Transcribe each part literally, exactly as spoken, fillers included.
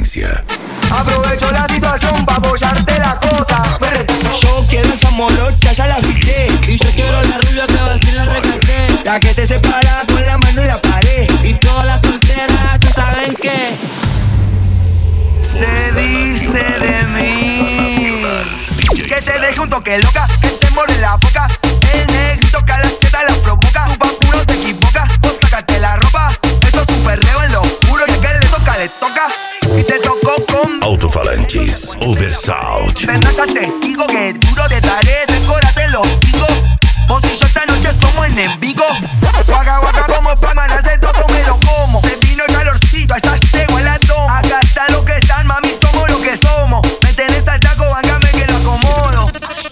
frecuencia. Aprovecho la situación pa' apoyarte la cosa. Yo quiero esa morocha, ya la fiché. Y yo quiero la rubia que va a decir la recaté. La que te separa con la mano y la pared. Y todas las solteras ya saben que se dice de mí que te deje un toque loca, que te more la boca. El negrito que a la cheta la provoca. Tu vacuno se equivoca, vos sácate la ropa. Esto es un perreo en lo oscuro y el que le toca, le toca. Si te tocó con Alto-falantes, Oversound. tendrás ya testigo que duro te daré. Recórate los digo. Vos y yo esta noche somos enemigos. Guaca guaca como Pac-Man, hace todo me lo como. Se vino el calorcito, a esa llego a la toma. Acá están los que están, mami, somos lo que somos. Me tenés al taco, vángame que lo acomodo.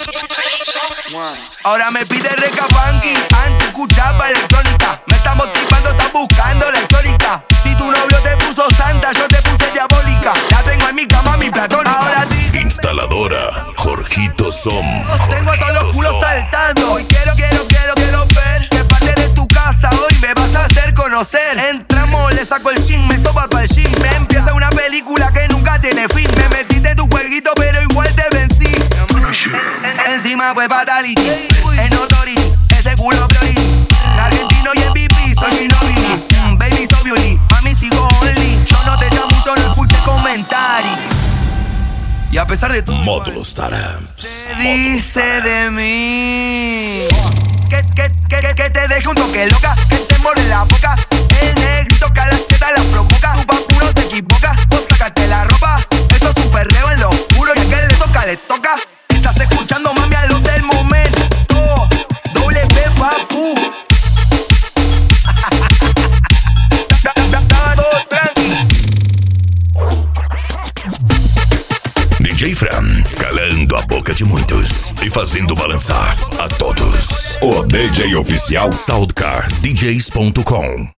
Ahora me pide recapanqui, antes escuchaba electrónica. Me está motivando, está buscando la histórica. Si tu novio te puso santa, yo te puse diabólica. La tengo en mi cama, mi platónica. Ahora di Instaladora Jorgito Som. tengo a todos los culos saltando. Hoy quiero, quiero, quiero, quiero ver que parte de tu casa hoy me vas a hacer conocer. Entramos, le saco el jean, me sopa para el jean. Me empieza una película que nunca tiene fin. Me metiste en tu jueguito, pero igual te vencí. Encima fue fatality, en authority, ese culo priority. Argentino y M V P, soy Ginobili. Mm, baby, so beauty, mami sigo only. Yo no te llamo, yo no escuché comentarios. Y a pesar de todo, Módulo Startups. se dice de mí que, que, que, que, que te deje un toque loca, que te more la boca. El negrito que a la cheta la provoca. Tu vacuno se equivoca, vos sácate la ropa. Esto es un perreo en lo oscuro y el que le toca, le toca. Estás escuchando, mami, a los del momento. Doble P, papu. Estaba todo tranqui. D J Fran, calando a boca de muitos e fazendo balançar a todos. O D J oficial Soundcar D Js ponto com.